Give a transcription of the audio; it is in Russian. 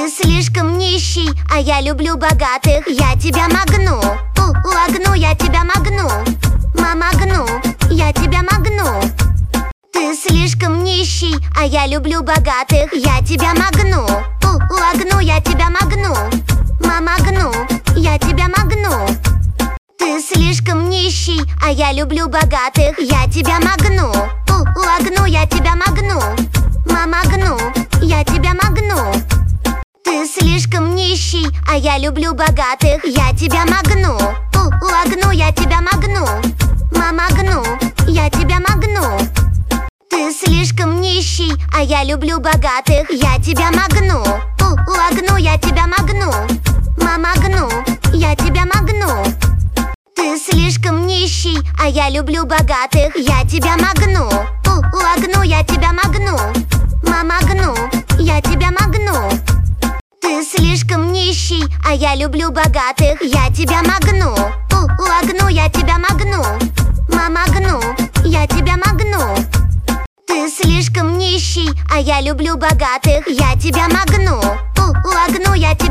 Ты слишком нищий, а я люблю богатых. Я тебя магну, лагну, я тебя магну. Магну, я тебя магну. Ты слишком нищий, а я люблю богатых. Я тебя магну, лагну, я тебя магну. Магну, я тебя магну. Ты слишком нищий, а я люблю богатых. Я тебя магну, лагну, я тебя магну. Магну, я тебя магну. Ты слишком нищий, а я люблю богатых. Я тебя магну, лагну, я тебя магну. Магну, я тебя магну. Ты слишком нищий, а я люблю богатых. Я тебя магну, лагну, я тебя магну. Магну, я тебя магну. Ты слишком нищий, а я люблю богатых. Я тебя магну, лагну, я тебя магну. Магну, я тебя магну. Ты слишком нищий, а я люблю богатых. Я тебя магну, лагну, я тебя магну. Магну, я тебя магну. Ты слишком нищий, а я люблю богатых. Я тебя магну, лагну, я тебя